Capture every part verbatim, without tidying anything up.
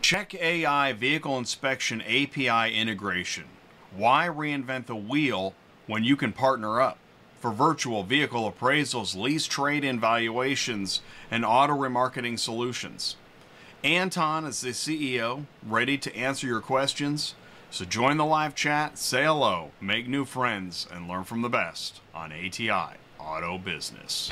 Check A I Vehicle Inspection A P I integration. Why reinvent the wheel when you can partner up? For virtual vehicle appraisals, lease trade-in valuations, and auto remarketing solutions. Anton is the C E O, ready to answer your questions. So join the live chat, say hello, make new friends, and learn from the best on A T I Auto Business.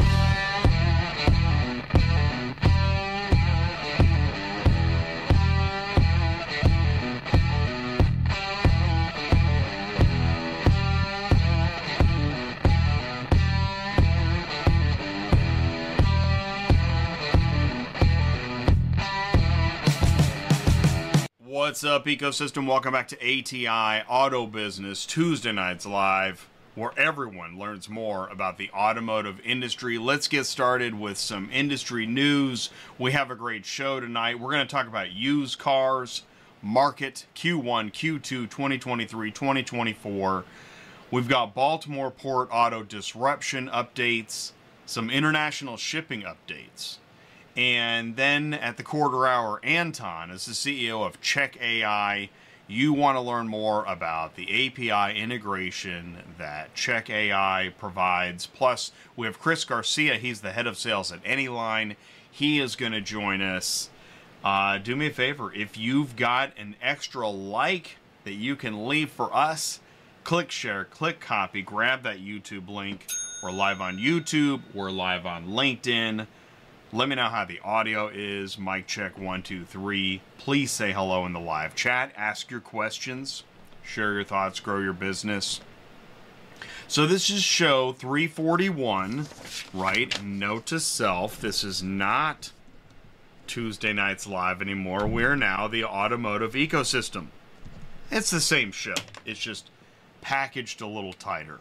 What's up, ecosystem? Welcome back to A T I Auto Business Tuesday Nights Live, where everyone learns more about the automotive industry. Let's get started with some industry news. We have a great show tonight. We're going to talk about used cars, market, Q one, Q two, twenty twenty-three, twenty twenty-four. We've got Baltimore Port Auto disruption updates, some international shipping updates. And then at the quarter hour, Anton is the C E O of Check A I. You want to learn more about the A P I integration that Check A I provides. Plus, we have Chris Garcia. He's the head of sales at Anyline. He is going to join us. Uh, do me a favor. If you've got an extra like that you can leave for us, click share, click copy, grab that YouTube link. We're live on YouTube. We're live on LinkedIn. Let me know how the audio is. Mic check one, two, three. Please say hello in the live chat. Ask your questions. Share your thoughts. Grow your business. So this is show three forty-one, right? Note to self, this is not Tuesday Nights Live anymore. We're now the automotive ecosystem. It's the same show. It's just packaged a little tighter.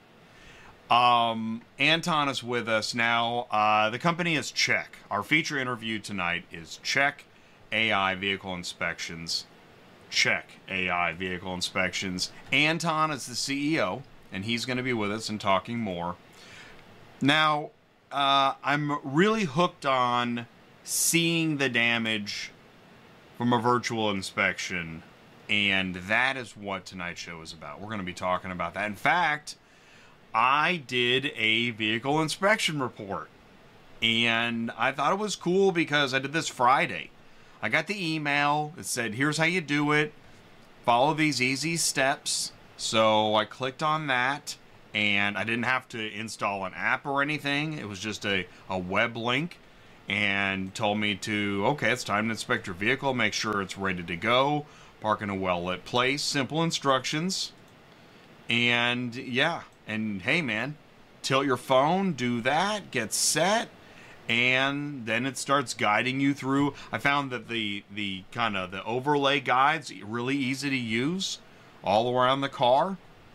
Um, Anton is with us now. Uh, the company is Check. Our feature interview tonight is Check A I Vehicle Inspections. Check A I Vehicle Inspections. Anton is the C E O, and he's going to be with us and talking more. Now, uh, I'm really hooked on seeing the damage from a virtual inspection, and that is what tonight's show is about. We're going to be talking about that. In fact, I did a vehicle inspection report, and I thought it was cool because I did this Friday. I got the email that said, here's how you do it. Follow these easy steps. So I clicked on that, and I didn't have to install an app or anything. It was just a, a web link, and told me to, okay, it's time to inspect your vehicle. Make sure it's ready to go. Park in a well-lit place. Simple instructions. And yeah. And hey, man, tilt your phone, do that, get set, and then it starts guiding you through. I found that the the kind of the overlay guides really easy to use all around the car.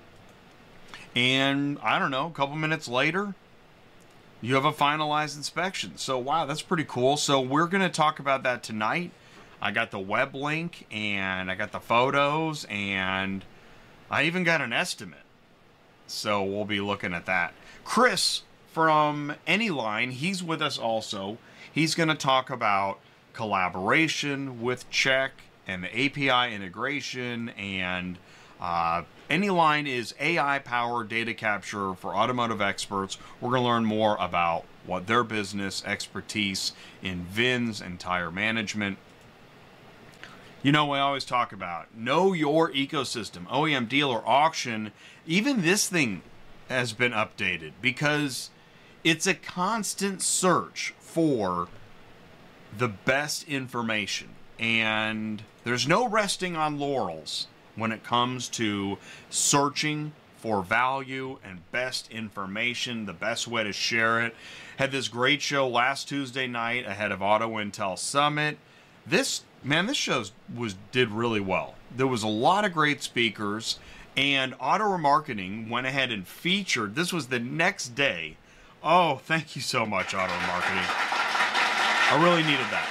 And I don't know, a couple minutes later, you have a finalized inspection. So wow, that's pretty cool. So we're going to talk about that tonight. I got the web link, and I got the photos, and I even got an estimate. So we'll be looking at that. Chris from Anyline, he's with us also. He's going to talk about collaboration with Check and the A P I integration. And uh, Anyline is A I-powered data capture for automotive experts. We're going to learn more about what their business expertise in V I Ns and tire management. You know, we always talk about know your ecosystem, O E M, dealer, auction. Even this thing has been updated because it's a constant search for the best information. And there's no resting on laurels when it comes to searching for value and best information, the best way to share it. Had this great show last Tuesday night ahead of Auto Intel Summit. This Man, this show was did really well. There was a lot of great speakers, and Auto Remarketing went ahead and featured. This was the next day. Oh, thank you so much, Auto Remarketing. I really needed that.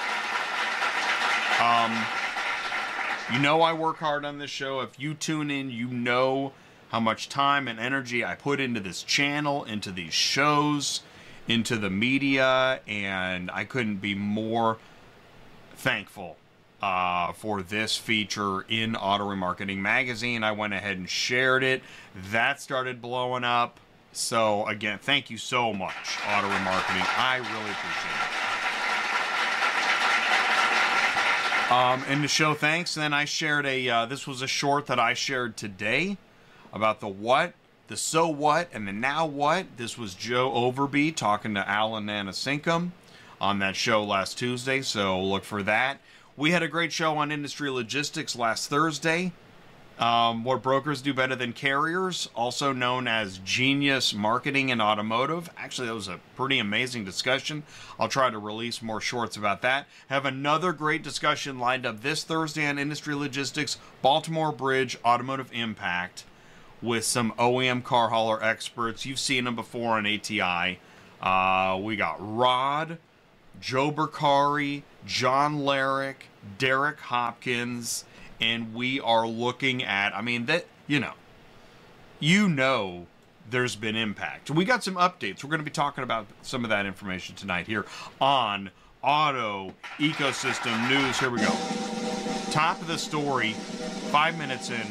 Um, you know I work hard on this show. If you tune in, you know how much time and energy I put into this channel, into these shows, into the media, and I couldn't be more thankful uh, for this feature in Auto Remarketing Magazine. I went ahead and shared it. That started blowing up. So, again, thank you so much, Auto Remarketing. I really appreciate it. Um, and to show thanks, then I shared a, uh, this was a short that I shared today about the what, the so what, and the now what. This was Joe Overby talking to Alan Nanasinkum on that show last Tuesday, so look for that. We had a great show on industry logistics last Thursday. Um, what brokers do better than carriers, also known as Genius Marketing and Automotive. Actually, that was a pretty amazing discussion. I'll try to release more shorts about that. Have another great discussion lined up this Thursday on industry logistics, Baltimore Bridge Automotive Impact, with some O E M car hauler experts. You've seen them before on A T I. Uh, we got Rod, Joe Bercari, John Larrick, Derek Hopkins, and we are looking at, I mean, that, you know, you know there's been impact. We got some updates. We're going to be talking about some of that information tonight here on Auto Ecosystem News. Here we go. Top of the story, five minutes in.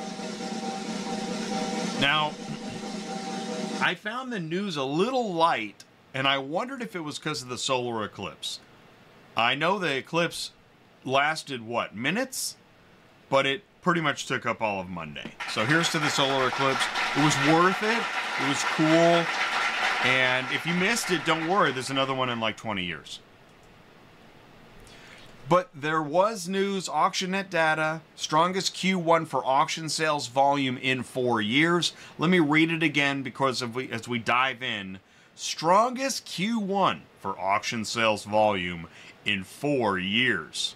Now, I found the news a little light, and I wondered if it was because of the solar eclipse. I know the eclipse lasted, what, minutes? But it pretty much took up all of Monday. So here's to the solar eclipse. It was worth it. It was cool. And if you missed it, don't worry. There's another one in like twenty years. But there was news, AuctionNet data, strongest Q one for auction sales volume in four years. Let me read it again because if we, as we dive in. Strongest Q one for auction sales volume in four years.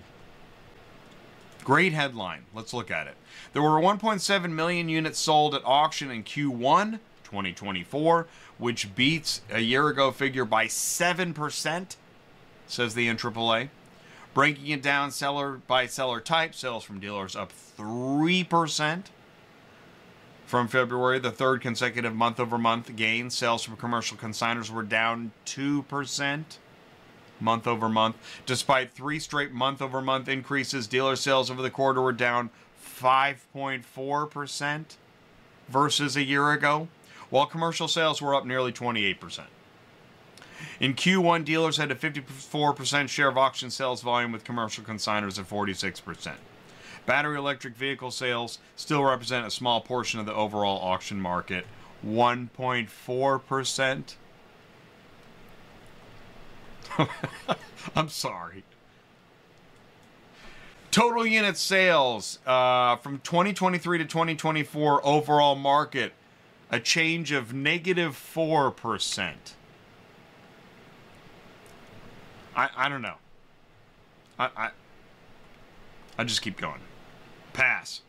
Great headline. Let's look at it. There were one point seven million units sold at auction in Q one twenty twenty-four, which beats a year ago figure by seven percent, says the N triple A. Breaking it down seller by seller type, sales from dealers up three percent. From February, the third consecutive month-over-month gain, sales from commercial consigners were down two percent. Month over month. Despite three straight month over month increases, dealer sales over the quarter were down five point four percent versus a year ago, while commercial sales were up nearly twenty-eight percent. In Q one, dealers had a fifty-four percent share of auction sales volume, with commercial consigners at forty-six percent. Battery electric vehicle sales still represent a small portion of the overall auction market, one point four percent. I'm sorry. Total unit sales uh, from twenty twenty-three to twenty twenty-four overall market, a change of negative four percent. I, I don't know. I, I I just keep going. Pass.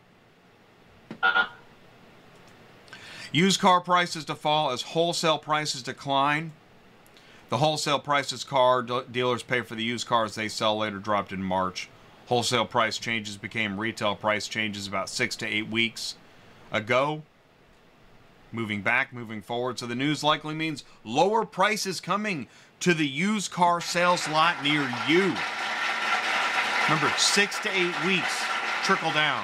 Used car prices to fall as wholesale prices decline. The wholesale prices car de- dealers pay for the used cars they sell later dropped in March. Wholesale price changes became retail price changes about six to eight weeks ago. Moving back, moving forward. So the news likely means lower prices coming to the used car sales lot near you. Remember, six to eight weeks trickle down.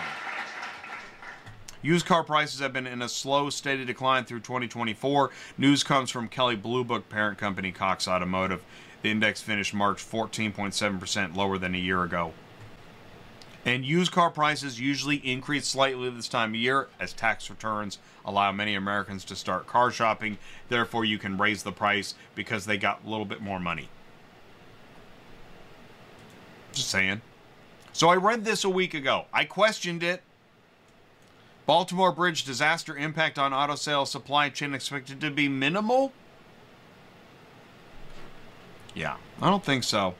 Used car prices have been in a slow, steady decline through twenty twenty-four. News comes from Kelley Blue Book parent company Cox Automotive. The index finished March fourteen point seven percent lower than a year ago. And used car prices usually increase slightly this time of year as tax returns allow many Americans to start car shopping. Therefore, you can raise the price because they got a little bit more money. Just saying. So I read this a week ago. I questioned it. Baltimore Bridge disaster impact on auto sales supply chain expected to be minimal? Yeah, I don't think so.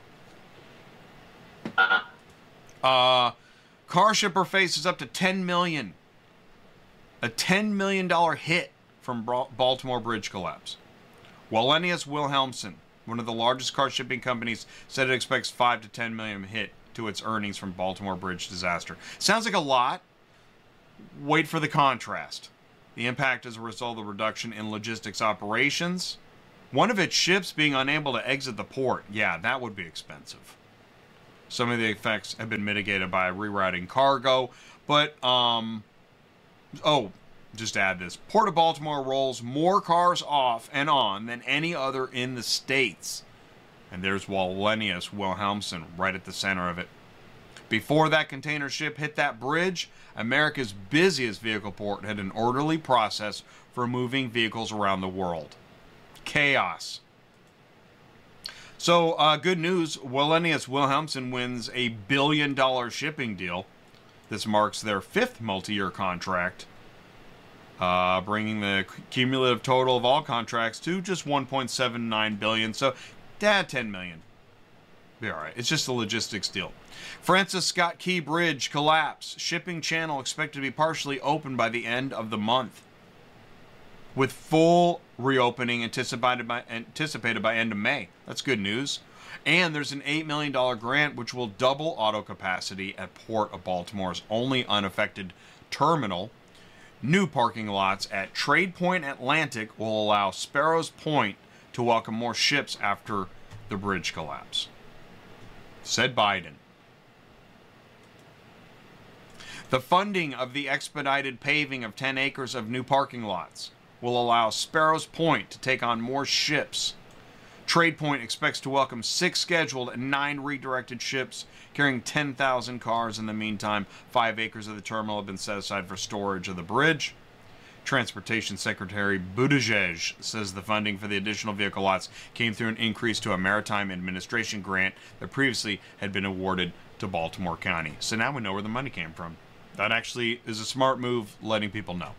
Uh, car shipper faces up to ten million dollars. A ten million dollars hit from Baltimore Bridge collapse. Wallenius Wilhelmsen, one of the largest car shipping companies, said it expects five to ten million dollars hit to its earnings from Baltimore Bridge disaster. Sounds like a lot. Wait for the contrast. The impact is a result of the reduction in logistics operations. One of its ships being unable to exit the port. Yeah, that would be expensive. Some of the effects have been mitigated by rerouting cargo, but, um, oh, just add this. Port of Baltimore rolls more cars off and on than any other in the States. And there's Wallenius Wilhelmsen right at the center of it. Before that container ship hit that bridge, America's busiest vehicle port had an orderly process for moving vehicles around the world. Chaos. So, uh, good news, Wallenius Wilhelmsen wins a billion dollar shipping deal. This marks their fifth multi-year contract, uh, bringing the cumulative total of all contracts to just one point seven nine billion dollars. So, dad, ten million dollars. Be all right. It's just a logistics deal. Francis Scott Key Bridge collapse. Shipping channel expected to be partially open by the end of the month, with full reopening anticipated by anticipated by end of May. That's good news. And there's an eight million dollars grant which will double auto capacity at Port of Baltimore's only unaffected terminal. New parking lots at Trade Point Atlantic will allow Sparrows Point to welcome more ships after the bridge collapse, said Biden. The funding of the expedited paving of ten acres of new parking lots will allow Sparrows Point to take on more ships. Trade Point expects to welcome six scheduled and nine redirected ships carrying ten thousand cars. In the meantime, five acres of the terminal have been set aside for storage of the bridge. Transportation Secretary Buttigieg says the funding for the additional vehicle lots came through an increase to a Maritime Administration grant that previously had been awarded to Baltimore County. So now we know where the money came from. That actually is a smart move, letting people know.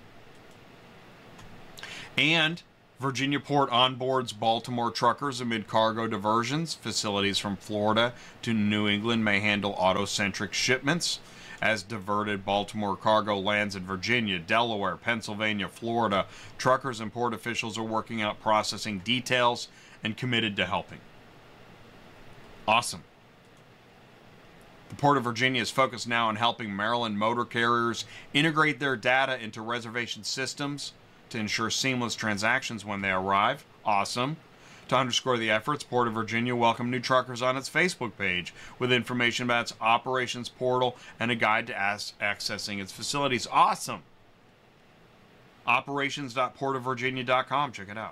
And Virginia Port onboards Baltimore truckers amid cargo diversions. Facilities from Florida to New England may handle auto-centric shipments. As diverted Baltimore cargo lands in Virginia, Delaware, Pennsylvania, Florida, truckers and port officials are working out processing details and committed to helping. Awesome. The Port of Virginia is focused now on helping Maryland motor carriers integrate their data into reservation systems to ensure seamless transactions when they arrive. Awesome. To underscore the efforts, Port of Virginia welcomed new truckers on its Facebook page with information about its operations portal and a guide to as- accessing its facilities. Awesome. operations dot port of virginia dot com. Check it out.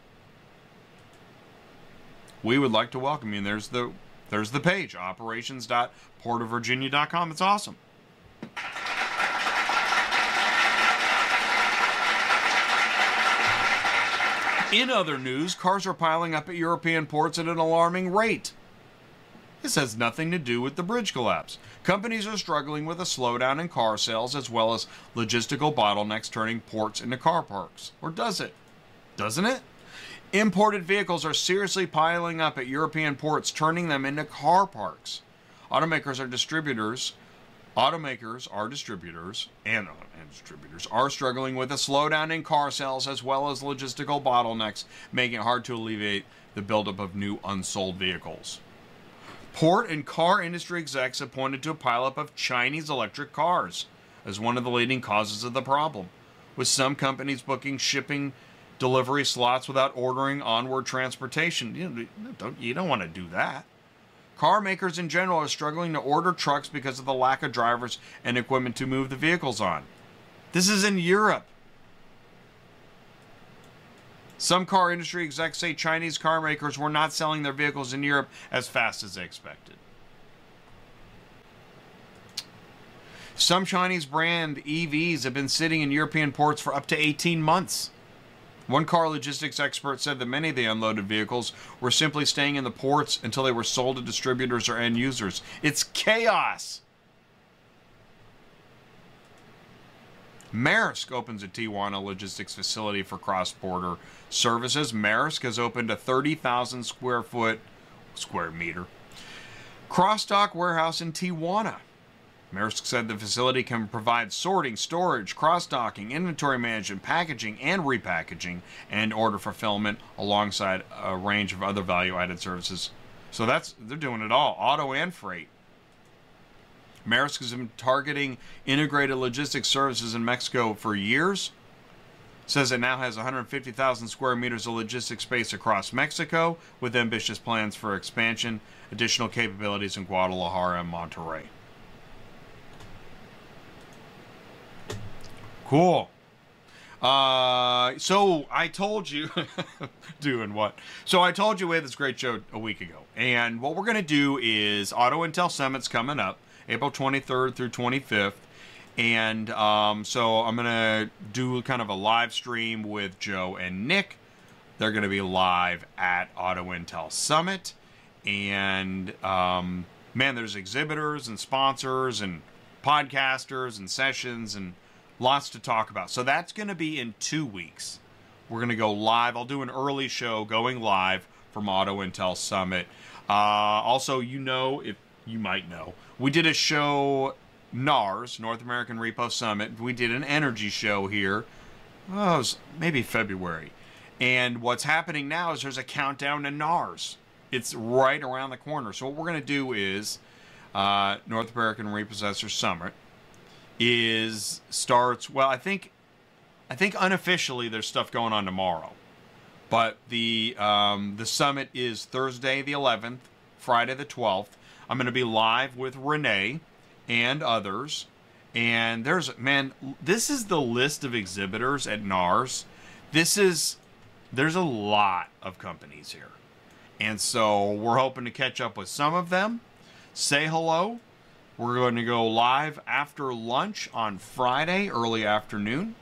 We would like to welcome you. And there's the there's the page, operations dot port of virginia dot com. It's awesome. In other news, cars are piling up at European ports at an alarming rate. This has nothing to do with the bridge collapse. Companies are struggling with a slowdown in car sales as well as logistical bottlenecks turning ports into car parks. Or does it? Doesn't it? Imported vehicles are seriously piling up at European ports, turning them into car parks. Automakers are distributors. Automakers are distributors and, uh, and distributors are struggling with a slowdown in car sales as well as logistical bottlenecks, making it hard to alleviate the buildup of new unsold vehicles. Port and car industry execs have pointed to a pileup of Chinese electric cars as one of the leading causes of the problem, with some companies booking shipping delivery slots without ordering onward transportation. You don't, you don't want to do that. Car makers in general are struggling to order trucks because of the lack of drivers and equipment to move the vehicles on. This is in Europe. Some car industry execs say Chinese car makers were not selling their vehicles in Europe as fast as they expected. Some Chinese brand E Vs have been sitting in European ports for up to eighteen months. One car logistics expert said that many of the unloaded vehicles were simply staying in the ports until they were sold to distributors or end users. It's chaos. Maersk opens a Tijuana logistics facility for cross-border services. Maersk has opened a thirty thousand square foot, square meter, cross-dock warehouse in Tijuana. Maersk said the facility can provide sorting, storage, cross-docking, inventory management, packaging, and repackaging, and order fulfillment alongside a range of other value-added services. So that's they're doing it all, auto and freight. Maersk has been targeting integrated logistics services in Mexico for years. Says it now has one hundred fifty thousand square meters of logistics space across Mexico, with ambitious plans for expansion, additional capabilities in Guadalajara and Monterrey. Cool. Uh, so I told you, doing what? So I told you we had this great show a week ago, and what we're going to do is Auto Intel Summit's coming up, April twenty-third through twenty-fifth, and um, so I'm going to do kind of a live stream with Joe and Nick. They're going to be live at Auto Intel Summit, and um, man, there's exhibitors and sponsors and podcasters and sessions and lots to talk about. So that's going to be in two weeks. We're going to go live. I'll do an early show going live from Auto Intel Summit. Uh, also, you know, if you might know, we did a show, NARS, North American Repo Summit. We did an energy show here. Oh, it was maybe February. And what's happening now is there's a countdown to NARS. It's right around the corner. So what we're going to do is uh, North American Repossessor Summit is starts well I think I think unofficially there's stuff going on tomorrow, but the um, the summit is Thursday the eleventh, Friday the twelfth. I'm going to be live with Renee and others, and there's man this is the list of exhibitors at NARS. This is there's a lot of companies here, and so we're hoping to catch up with some of them, say hello. We're going to go live after lunch on Friday, early afternoon,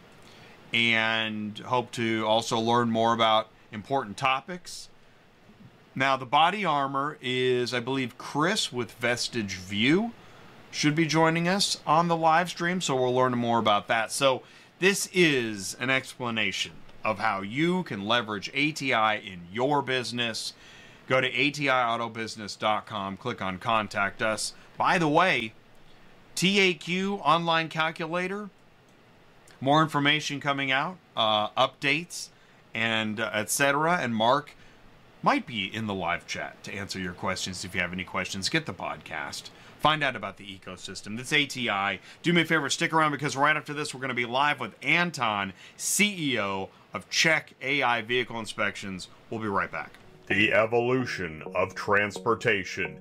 and hope to also learn more about important topics. Now, the body armor is, I believe, Chris with Vestige View should be joining us on the live stream, so we'll learn more about that. So this is an explanation of how you can leverage A T I in your business. Go to A T I auto business dot com, click on Contact Us. By the way, T A Q online calculator, more information coming out, uh, updates, and uh, et cetera. And Mark might be in the live chat to answer your questions. If you have any questions, get the podcast. Find out about the ecosystem. That's A T I. Do me a favor, stick around, because right after this, we're going to be live with Anton, C E O of Check A I Vehicle Inspections. We'll be right back. The evolution of transportation.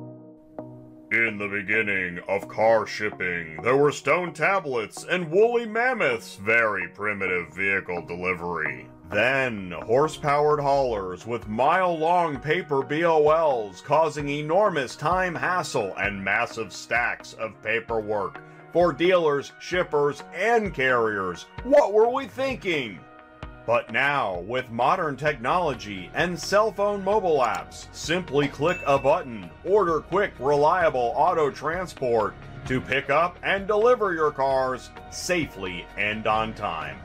In the beginning of car shipping, there were stone tablets and woolly mammoths, very primitive vehicle delivery. Then, horse-powered haulers with mile-long paper B O Ls causing enormous time hassle and massive stacks of paperwork for dealers, shippers, and carriers. What were we thinking? But now, with modern technology and cell phone mobile apps, simply click a button, order quick, reliable auto transport to pick up and deliver your cars safely and on time.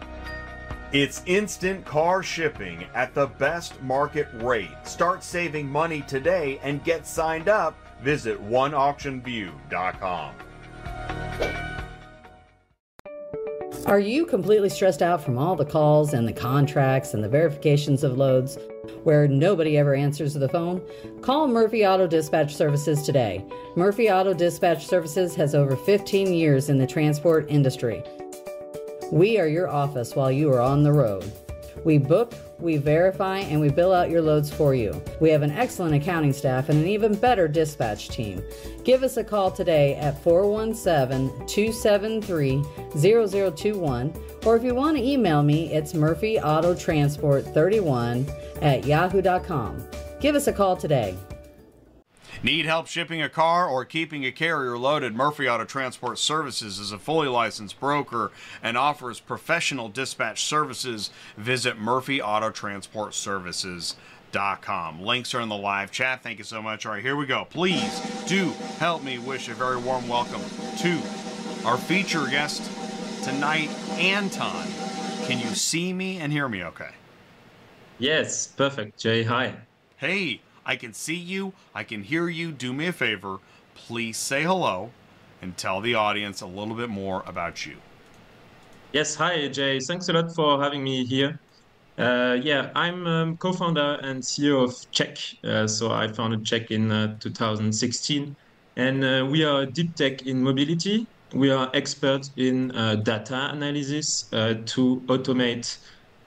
It's instant car shipping at the best market rate. Start saving money today and get signed up. Visit one auction view dot com. Are you completely stressed out from all the calls and the contracts and the verifications of loads where nobody ever answers the phone? Call Murphy Auto Dispatch Services today. Murphy Auto Dispatch Services has over fifteen years in the transport industry. We are your office while you are on the road. We book, we verify, and we bill out your loads for you. We have an excellent accounting staff and an even better dispatch team. Give us a call today at four one seven, two seven three, zero zero two one, or if you want to email me, it's murphy auto transport thirty-one at yahoo dot com. Give us a call today. Need help shipping a car or keeping a carrier loaded? Murphy Auto Transport Services is a fully licensed broker and offers professional dispatch services. Visit murphy auto transport services dot com. Links are in the live chat. Thank you so much. All right, here we go. Please do help me wish a very warm welcome to our feature guest tonight, Anton. Can you see me and hear me okay? Yes, perfect, Jay. Hi. Hey. I can see you, I can hear you. Do me a favor, please say hello and tell the audience a little bit more about you. Yes, hi Jay, thanks a lot for having me here. Uh, yeah, I'm um, co-founder and C E O of Check. Uh, so I founded Check in uh, two thousand sixteen, and uh, we are a deep tech in mobility. we are experts in uh, data analysis uh, to automate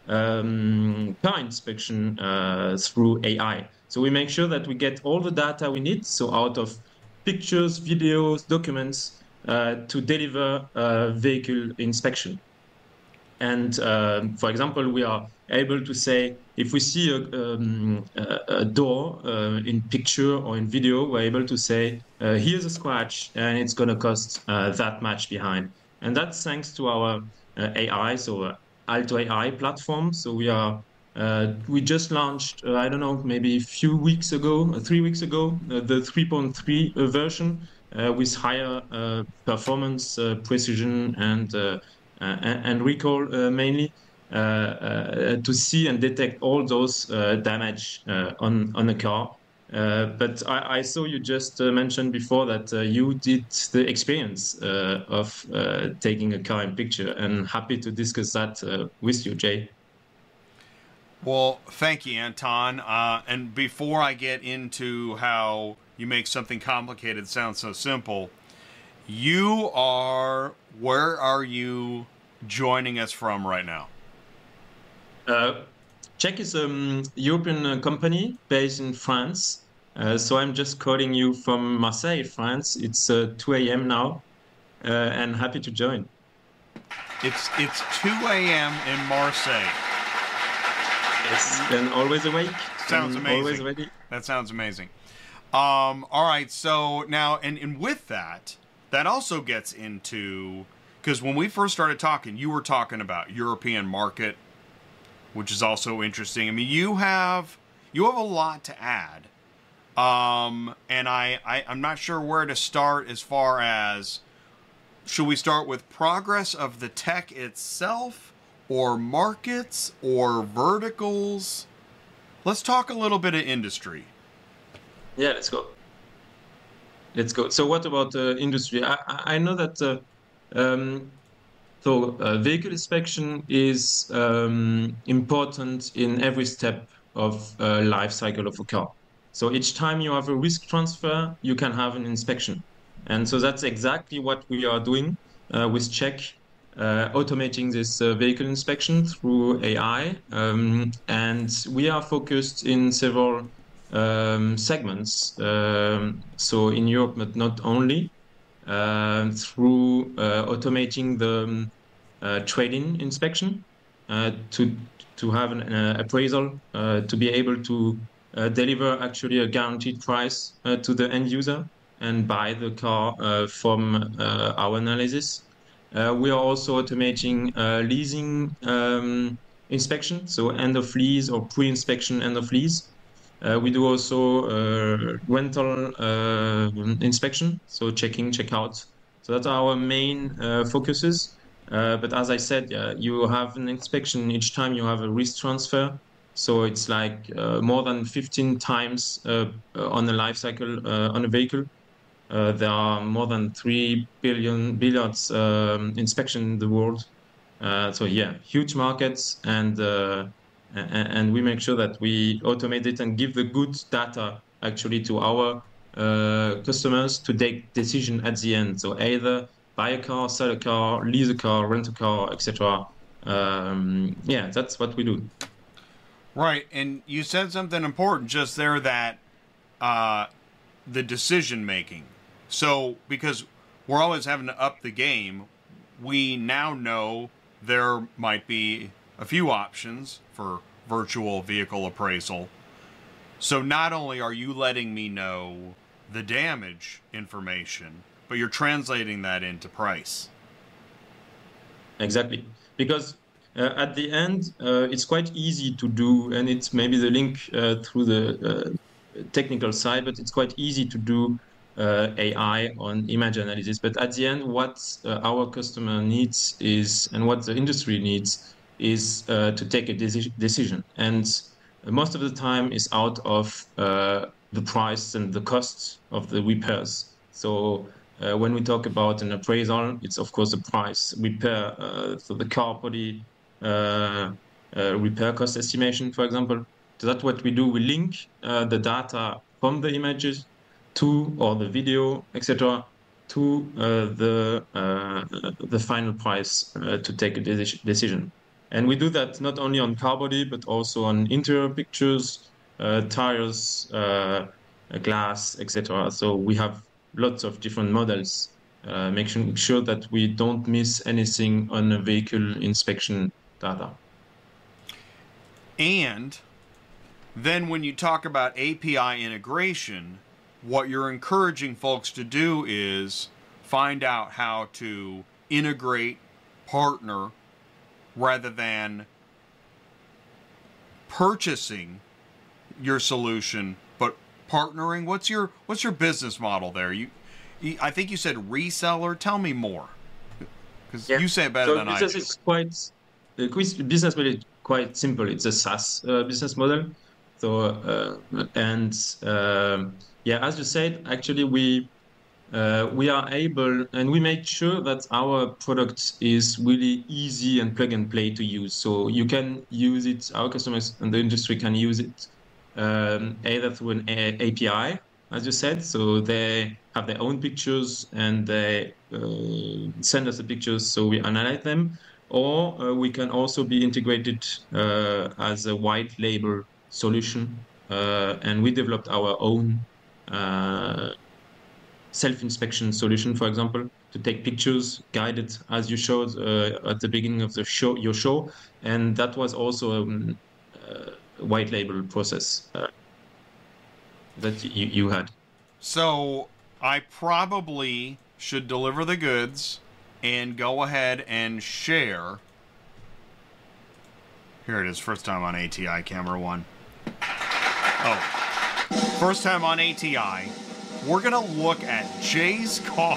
um, car inspection uh, through A I. So we make sure that we get all the data we need, so out of pictures, videos, documents, uh, to deliver uh, vehicle inspection. And uh, for example, we are able to say, if we see a, um, a, a door uh, in picture or in video, we're able to say, uh, here's a scratch and it's going to cost uh, that much behind. And that's thanks to our uh, A I, so uh, Alto A I platform. So we are uh, we just launched, uh, I don't know, maybe a few weeks ago, uh, three weeks ago, uh, the three point three uh, version uh, with higher uh, performance, uh, precision, and uh, uh, and, and recall uh, mainly uh, uh, to see and detect all those uh, damage uh, on on a car. Uh, but I, I saw you just uh, mentioned before that uh, you did the experience uh, of uh, taking a car in picture, and happy to discuss that uh, with you, Jay. Well, thank you, Anton. Uh, and before I get into how you make something complicated sound so simple, you are, where are you joining us from right now? Uh, Check is a um, European uh, company based in France. Uh, so I'm just calling you from Marseille, France. It's uh, two a m now, uh, and happy to join. It's it's two a m in Marseille. Yes, and always awake. Sounds and amazing. Always ready. That sounds amazing. Um, all right, so now, and, and with that, that also gets into, because when we first started talking, you were talking about European market, which is also interesting. I mean, you have you have a lot to add, um, and I, I I'm not sure where to start as far as, should we start with progress of the tech itself, or markets, or verticals? Let's talk a little bit of industry. Yeah, let's go. Let's go. So what about uh, industry? I, I know that uh, um, so uh, vehicle inspection is um, important in every step of uh, life cycle of a car. So each time you have a risk transfer, you can have an inspection. And so that's exactly what we are doing uh, with Check, uh, automating this uh, vehicle inspection through A I. Um, and we are focused in several um, segments. Um, so in Europe, but not only. Uh, through uh, automating the um, uh, trade-in inspection uh, to to have an uh, appraisal, uh, to be able to uh, deliver actually a guaranteed price uh, to the end user and buy the car uh, from uh, our analysis. Uh, we are also automating uh, leasing um, inspection, so end of lease or pre-inspection end of lease. Uh, we do also uh, rental uh, inspection, so checking, check out. So that's our main uh, focuses. Uh, but as I said, uh, you have an inspection each time you have a risk transfer. So it's like uh, more than fifteen times uh, on a life cycle uh, on a vehicle. Uh, there are more than three billion billions um, inspection in the world. Uh, so yeah, huge markets, and uh, and we make sure that we automate it and give the good data actually to our uh, customers to take decision at the end. So either buy a car, sell a car, lease a car, rent a car, et cetera. Um, yeah, that's what we do. Right, and you said something important just there, that uh, the decision making. So because we're always having to up the game, we now know there might be a few options for virtual vehicle appraisal. So not only are you letting me know the damage information, but you're translating that into price. Exactly. Because uh, at the end, uh, it's quite easy to do, and it's maybe the link uh, through the uh, technical side, but it's quite easy to do uh, A I on image analysis. But at the end, what uh, our customer needs is, and what the industry needs, is uh, to take a deci decision. And most of the time is out of uh, the price and the cost of the repairs. So uh, when we talk about an appraisal, it's of course the price, repair, uh, so the car body uh, uh, repair cost estimation, for example. So that's what we do. We link uh, the data from the images to, or the video, et cetera, to uh, the uh, the final price uh, to take a deci- decision. And we do that not only on car body, but also on interior pictures, uh, tires, uh, glass, et cetera. So we have lots of different models, uh, making sure that we don't miss anything on a vehicle inspection data. And then when you talk about A P I integration, what you're encouraging folks to do is find out how to integrate, partner, rather than purchasing your solution, but partnering. What's your what's your business model there? You, you I think you said reseller. Tell me more, because Yeah. you say it better So than I business do. is quite the quiz- business model is quite simple. It's a SaaS uh, business model. So uh, and um yeah, as you said, actually we uh, we are able and we make sure that our product is really easy and plug and play to use. So you can use it. Our customers and the industry can use it um, either through an A- API, as you said. So they have their own pictures and they uh, send us the pictures, so we analyze them. Or uh, we can also be integrated uh, as a white label solution, uh, and we developed our own uh, self-inspection solution, for example, to take pictures guided as you showed uh, at the beginning of the show, your show, and that was also um, uh, a white label process uh, that you, you had. So I probably should deliver the goods and go ahead and share. Here it is, first time on A T I, camera one. Oh, first time on A T I. We're gonna look at Jay's car.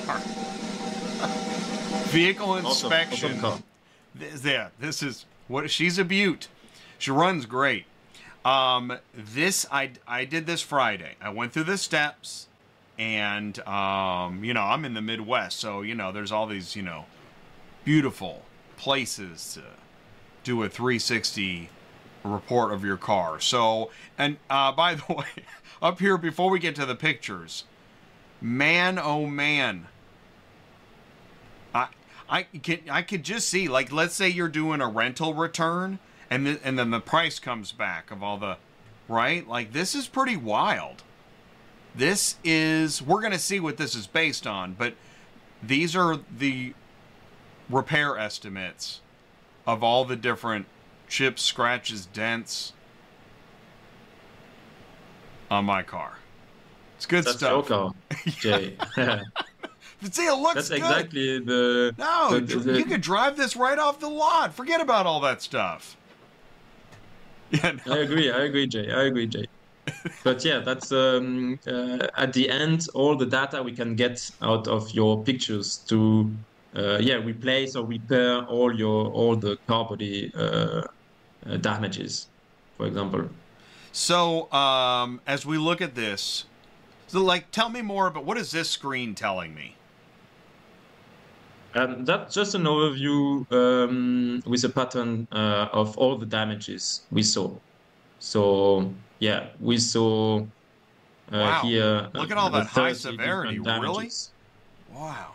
Vehicle inspection. Awesome, awesome car. This, yeah, this is what she's a beaut. She runs great. Um, this I I did this Friday. I went through the steps, and um, you know, I'm in the Midwest, so you know, there's all these you know, beautiful places to do a three sixty report of your car. So, and uh, by the way, up here before we get to the pictures, man, oh man, I I can I could just see, like, let's say you're doing a rental return, and th- and then the price comes back of all the, right? Like, this is pretty wild. This is, we're gonna see what this is based on, but these are the repair estimates of all the different chips, scratches, dents on my car. It's good That's stuff. your car, Jay. See, it looks That's good. exactly the. No, the, the, the you could drive this right off the lot. Forget about all that stuff. Yeah, no. I agree. I agree, Jay. I agree, Jay. But yeah, that's um, uh, at the end all the data we can get out of your pictures to uh, yeah replace or repair all your all the car body uh, uh, damages, for example. So, um, as we look at this, so like, tell me more about what is this screen telling me? And that's just an overview um, with a pattern uh, of all the damages we saw. So yeah, we saw uh, Wow. here. Look at uh, all that high thirty severity. different Really? damages. Wow.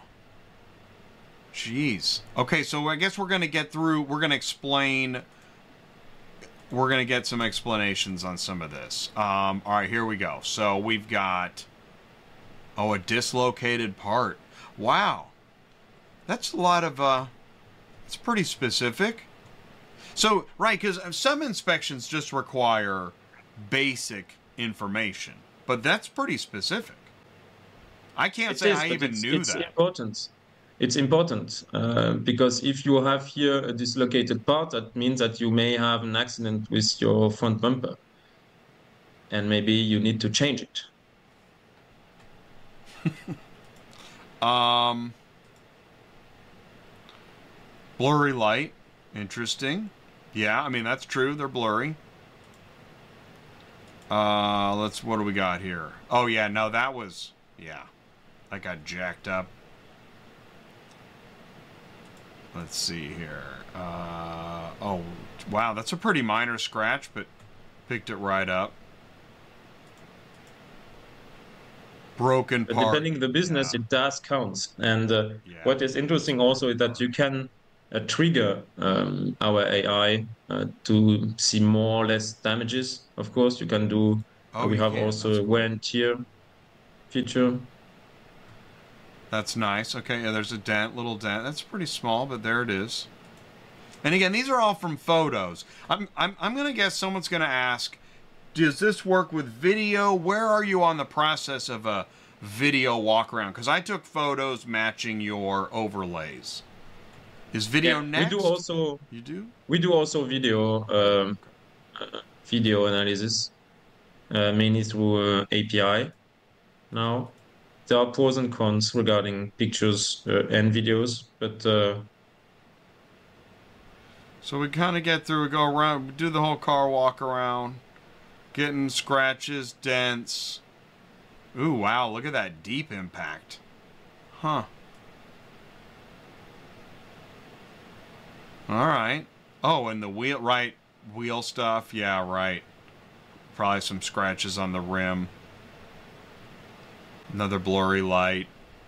Jeez. Okay, so I guess we're going to get through, we're going to explain, we're going to get some explanations on some of this. Um, all right, here we go. So we've got, oh, a dislocated part. Wow. That's a lot of, uh, it's pretty specific. So, right, because some inspections just require basic information, but that's pretty specific. I can't It say is, I but even it's, knew it's that. important. It's important uh, because if you have here a dislocated part, that means that you may have an accident with your front bumper, and maybe you need to change it. Um, blurry light, interesting. Yeah, I mean that's true. They're blurry. Uh, let's. What do we got here? Oh yeah, no, that was yeah, that got jacked up. Let's see here. Uh, oh wow, that's a pretty minor scratch, but picked it right up. broken But part. depending on the business, Yeah. it does count. And uh, Yeah. what is interesting also is that you can uh, trigger um, our A I uh, to see more or less damages. Of course, you can do. Uh, Oh, we you have can. also That's a cool. wear and tear feature. That's nice. Okay, yeah, there's a dent, little dent. That's pretty small, but there it is. And again, these are all from photos. I'm I'm I'm gonna guess someone's gonna ask, does this work with video? Where are you on the process of a video walk around? Because I took photos matching your overlays. Is video Yeah, next? we do also You do? we do also video um, uh, video analysis, uh, mainly through uh, A P I now. There are pros and cons regarding pictures uh, and videos, but uh, So we kind of get through, we go around, we do the whole car walk around, getting scratches, dents. Ooh, wow, look at that deep impact. Huh. All right. Oh, and the wheel, right, wheel stuff. Yeah, right. Probably some scratches on the rim. Another blurry light.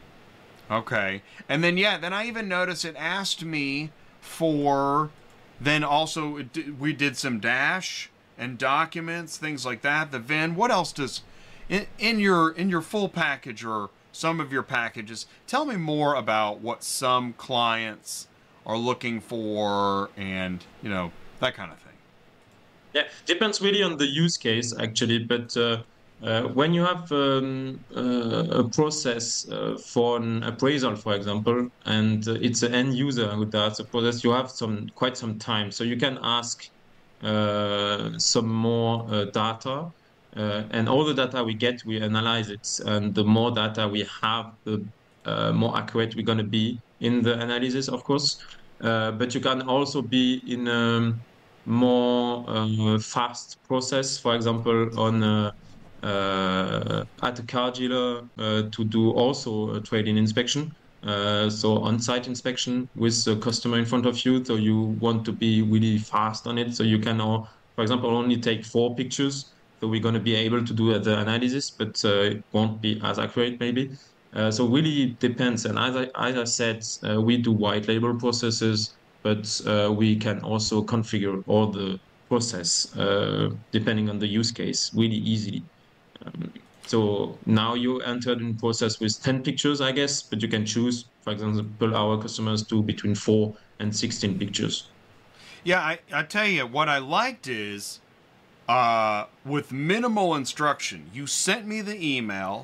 Okay. And then, yeah, then I even noticed it asked me for, then also it did, we did some dash and documents, things like that. The V I N. What else does, in, in your in your full package or some of your packages, tell me more about what some clients are looking for and, you know, that kind of thing. yeah, depends really on the use case actually. But uh, uh, when you have um, uh, a process uh, for an appraisal, for example, and uh, it's an end user who does the process, you have some quite some time, so you can ask uh, some more uh, data. Uh, and all the data we get, we analyze it. And the more data we have, the uh, more accurate we're going to be in the analysis, of course. Uh, but you can also be in a more uh, fast process, for example, on uh, uh, at a car dealer uh, to do also a trade-in inspection. Uh, so on-site inspection with the customer in front of you. So you want to be really fast on it. So you can, all, for example, only take four pictures. So we're going to be able to do the analysis, but uh, it won't be as accurate maybe. Uh, so really depends. And as I, as I said, uh, we do white label processes, but uh, we can also configure all the process uh, depending on the use case really easily. Um, so now you entered in process with ten pictures, I guess, but you can choose, for example, our customers do between four and sixteen pictures. Yeah, I, I tell you, what I liked is uh, with minimal instruction, you sent me the email.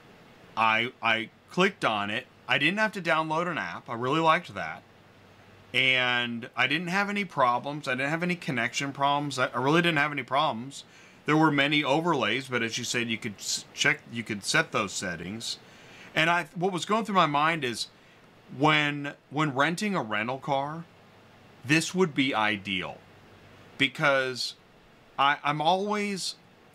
I I clicked on it. I didn't have to download an app. I really liked that. And I didn't have any problems. I didn't have any connection problems. I, I really didn't have any problems. There were many overlays, but as you said, you could check, you could set those settings. And I, what was going through my mind is when when renting a rental car, this would be ideal because I, I'm always,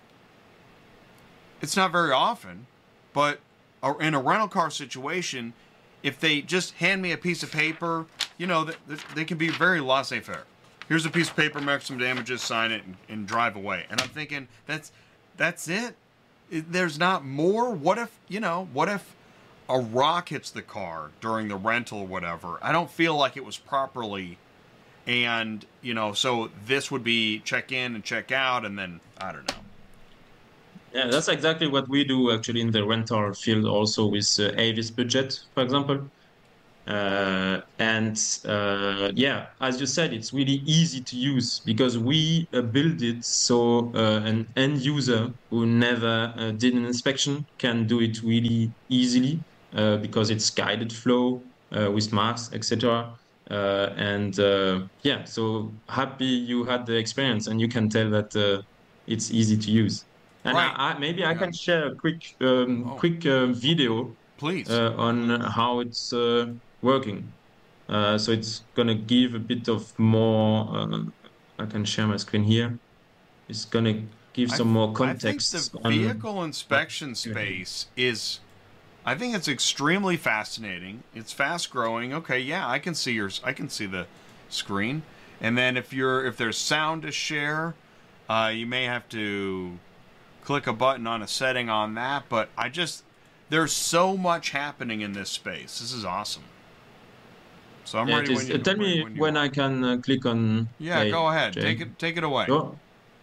it's not very often, but in a rental car situation, if they just hand me a piece of paper, you know, they, they can be very laissez-faire. Here's a piece of paper, mark some damages, sign it, and, and drive away. And I'm thinking, that's that's it? There's not more? What if, you know, what if a rock hits the car during the rental or whatever? I don't feel like it was properly. And, you know, so this would be check in and check out, and then, I don't know. Yeah, that's exactly what we do actually in the rental field also with uh, Avis Budget, for example. Uh, and uh, yeah, as you said, it's really easy to use because we uh, build it so uh, an end user who never uh, did an inspection can do it really easily uh, because it's guided flow uh, with maps, et cetera. Uh, and uh, yeah, so happy you had the experience and you can tell that uh, it's easy to use. And Right. I, I, maybe I Yeah. can share a quick, um, Oh. quick uh, video Please. uh, on how it's uh, working. Uh, so it's gonna give a bit of more. Uh, I can share my screen here. It's gonna give some more context. I think the on vehicle what- inspection space is, I think it's extremely fascinating. It's fast growing. Okay, yeah, I can see yours. I can see the screen. And then if you're if there's sound to share, uh, you may have to click a button on a setting on that. But I just there's so much happening in this space. This is awesome. So I'm Yeah, ready it when is. you. Uh, tell me when, you when are. I can uh, click on Yeah, play, go ahead. Jay. Take it. Take it away. Go.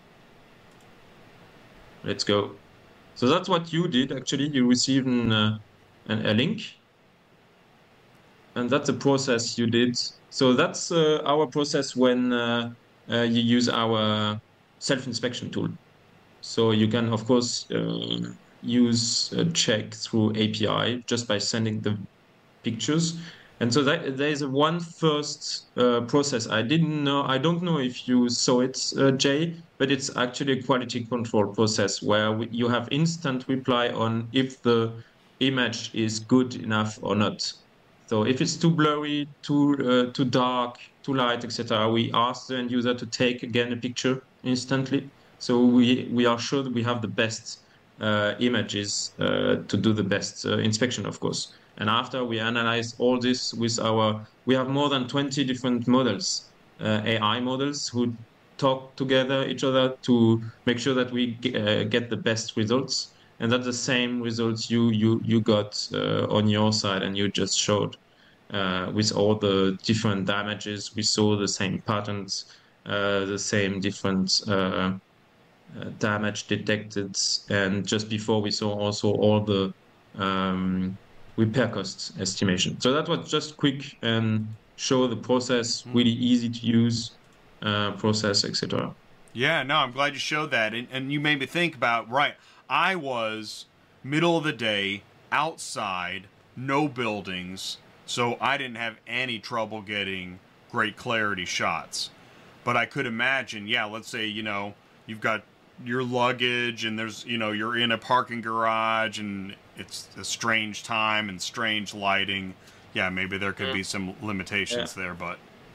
Let's go. So that's what you did. Actually, you received an, uh, an, a link, and that's the process you did. So that's uh, our process when uh, uh, you use our self-inspection tool. So you can, of course, uh, use a check through A P I just by sending the pictures. And so that, there is a one first uh, process. I didn't know, I don't know if you saw it, uh, Jay, but it's actually a quality control process where we, you have instant reply on if the image is good enough or not. So if it's too blurry, too uh, too dark, too light, et cetera, we ask the end user to take again a picture instantly. So we we are sure that we have the best uh, images uh, to do the best uh, inspection, of course. And after we analyze all this with our, we have more than twenty different models, uh, A I models who talk together each other to make sure that we g- uh, get the best results. And that's the same results you you you got uh, on your side and you just showed uh, with all the different damages. We saw the same patterns, uh, the same different uh, uh, damage detected, and just before we saw also all the um, repair cost estimation. So that was just quick and show the process, really easy to use uh, process, et cetera. Yeah, no, I'm glad you showed that. And, and you made me think about, right, I was middle of the day, outside, no buildings, so I didn't have any trouble getting great clarity shots. But I could imagine, yeah, let's say, you know, you've got your luggage and there's, you know, you're in a parking garage and it's a strange time and strange lighting. Yeah, maybe there could be some limitations yeah. there, but...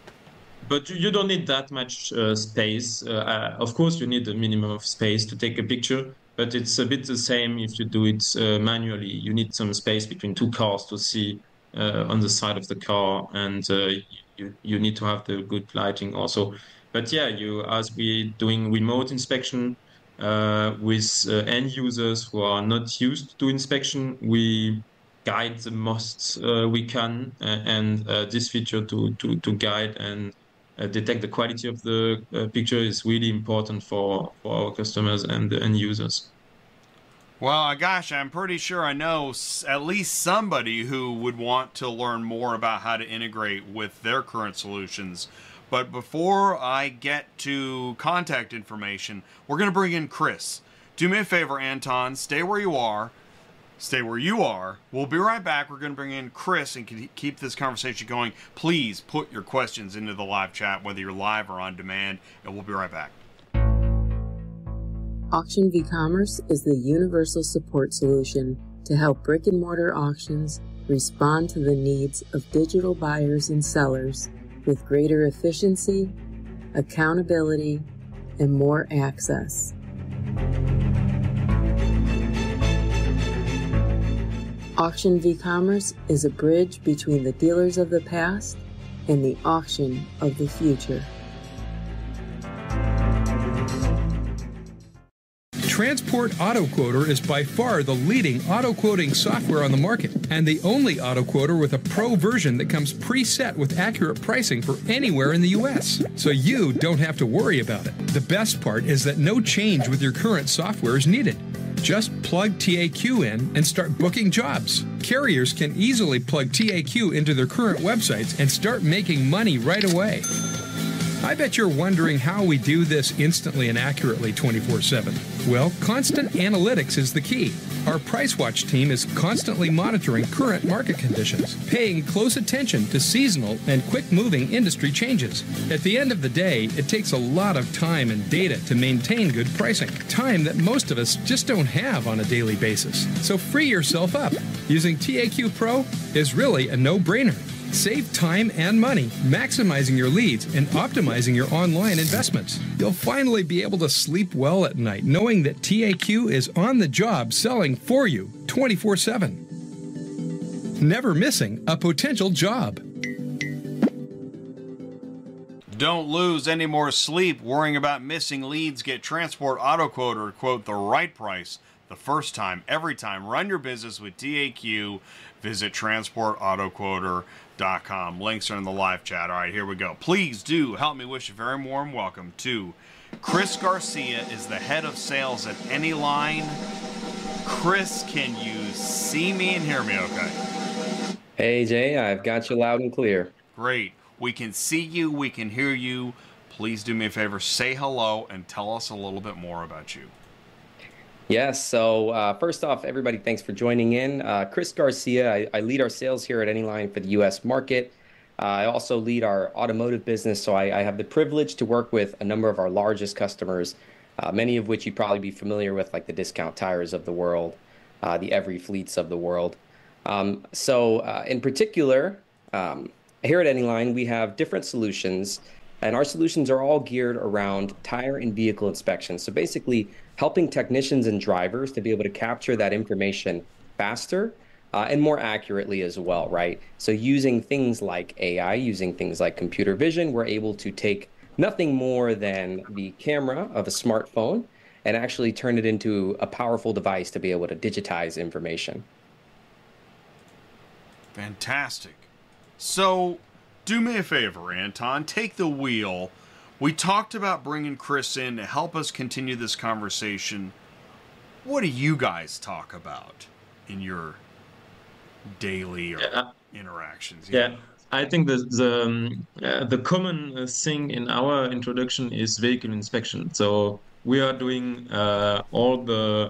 But you don't need that much uh, space. Uh, uh, of course, you need a minimum of space to take a picture, but it's a bit the same if you do it uh, manually. You need some space between two cars to see uh, on the side of the car, and uh, you, you need to have the good lighting also. But yeah, you as we doing remote inspection uh, with uh, end users who are not used to inspection, we guide the most uh, we can, uh, and uh, this feature to to to guide and Uh, detect the quality of the uh, picture is really important for, for our customers and the end users. Well, gosh, I'm pretty sure I know at least somebody who would want to learn more about how to integrate with their current solutions. But before I get to contact information, we're going to bring in Chris. Do me a favor, Anton, stay where you are. Stay where you are. We'll be right back. We're going to bring in Chris and keep this conversation going. Please put your questions into the live chat, whether you're live or on demand, and we'll be right back. Auction vCommerce is the universal support solution to help brick-and-mortar auctions respond to the needs of digital buyers and sellers with greater efficiency, accountability, and more access. Auction vCommerce is a bridge between the dealers of the past and the auction of the future. Transport Auto Quoter is by far the leading auto quoting software on the market, and the only auto quoter with a pro version that comes preset with accurate pricing for anywhere in the U S, so you don't have to worry about it. The best part is that no change with your current software is needed. Just plug T A Q in and start booking jobs. Carriers can easily plug T A Q into their current websites and start making money right away. I bet you're wondering how we do this instantly and accurately twenty-four seven. Well, constant analytics is the key. Our PriceWatch team is constantly monitoring current market conditions, paying close attention to seasonal and quick-moving industry changes. At the end of the day, it takes a lot of time and data to maintain good pricing, time that most of us just don't have on a daily basis. So free yourself up. Using T A Q Pro is really a no-brainer. Save time and money, maximizing your leads and optimizing your online investments. You'll finally be able to sleep well at night knowing that T A Q is on the job selling for you twenty-four seven. Never missing a potential job. Don't lose any more sleep worrying about missing leads. Get Transport Auto Quoter to quote the right price, the first time, every time. Run your business with T A Q. Visit transport auto quoter dot com. Links are in the live chat. All right, here we go. Please do help me wish a very warm welcome to Chris Garcia, is the head of sales at Anyline. Chris, can you see me and hear me okay? Hey, Jay, I've got you loud and clear. Great. We can see you. We can hear you. Please do me a favor. Say hello and tell us a little bit more about you. Yes. So uh, first off, everybody, thanks for joining in. Uh, Chris Garcia, I, I lead our sales here at Anyline for the U S market. Uh, I also lead our automotive business. So I, I have the privilege to work with a number of our largest customers, uh, many of which you'd probably be familiar with, like the Discount Tires of the world, uh, the Every Fleets of the world. Um, so uh, in particular, um, here at Anyline, we have different solutions, and our solutions are all geared around tire and vehicle inspection. So basically helping technicians and drivers to be able to capture that information faster uh, and more accurately as well, right? So using things like A I, using things like computer vision, we're able to take nothing more than the camera of a smartphone and actually turn it into a powerful device to be able to digitize information. Fantastic. So do me a favor, Anton, take the wheel. We talked about bringing Chris in to help us continue this conversation. What do you guys talk about in your daily or Yeah. interactions? Yeah, I think the the um, uh, the common uh, thing in our introduction is vehicle inspection. So we are doing uh, all the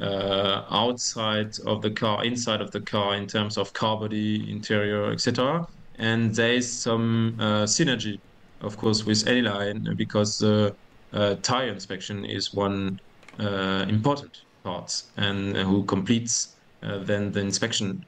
uh, outside of the car, inside of the car, in terms of car body, interior, et cetera. And there is some uh, synergy, of course, with Anyline, because the uh, tire inspection is one uh, important part, and uh, who completes uh, then the inspection.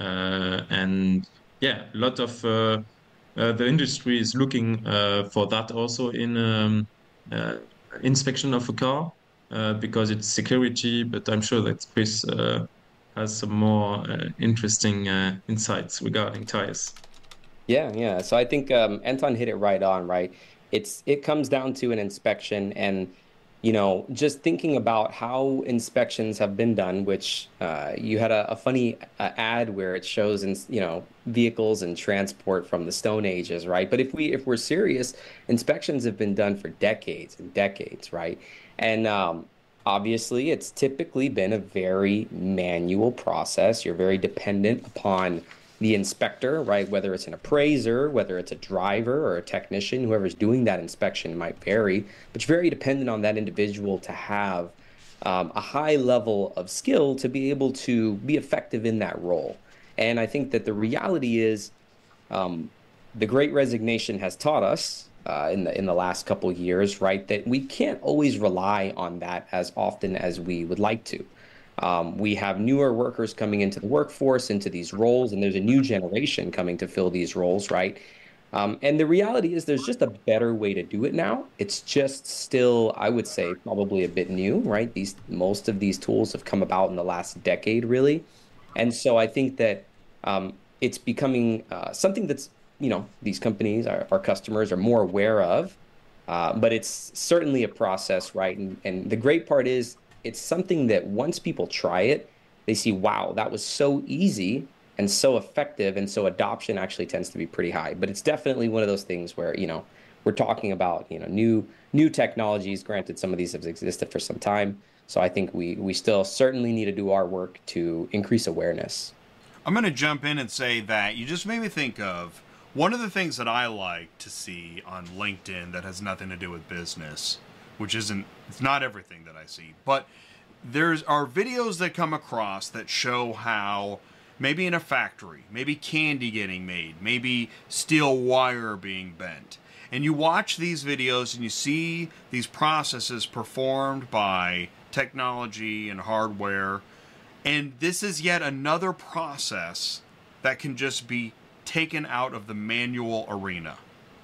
Uh, and yeah, a lot of uh, uh, the industry is looking uh, for that also in um, uh, inspection of a car uh, because it's security. But I'm sure that Chris uh, has some more uh, interesting uh, insights regarding tires. Yeah, yeah. So I think um, Anton hit it right on, right? It's it comes down to an inspection, and you know, just thinking about how inspections have been done. Which uh, you had a, a funny uh, ad where it shows, in, you know, vehicles and transport from the Stone Ages, right? But if we if we're serious, inspections have been done for decades and decades, right? And um, obviously, it's typically been a very manual process. You're very dependent upon the inspector, right? Whether it's an appraiser, whether it's a driver or a technician, whoever's doing that inspection might vary, but you're very dependent on that individual to have um, a high level of skill to be able to be effective in that role. And I think that the reality is um, the Great Resignation has taught us uh, in the in the last couple of years, right, that we can't always rely on that as often as we would like to. Um, we have newer workers coming into the workforce, into these roles, and there's a new generation coming to fill these roles, right? Um, and the reality is there's just a better way to do it now. It's just still, I would say, probably a bit new, right? These most of these tools have come about in the last decade, really. And so I think that um, it's becoming uh, something that's, you know, these companies, our, our customers are more aware of, uh, but it's certainly a process, right? And, and the great part is, it's something that once people try it, they see, wow, that was so easy and so effective, and so adoption actually tends to be pretty high. But it's definitely one of those things where, you know, we're talking about, you know, new new technologies. Granted, some of these have existed for some time. So I think we we still certainly need to do our work to increase awareness. I'm going to jump in and say that you just made me think of one of the things that I like to see on LinkedIn that has nothing to do with business, which isn't, it's not everything that I see, but there's are videos that come across that show how maybe in a factory, maybe candy getting made, maybe steel wire being bent. And you watch these videos and you see these processes performed by technology and hardware. And this is yet another process that can just be taken out of the manual arena.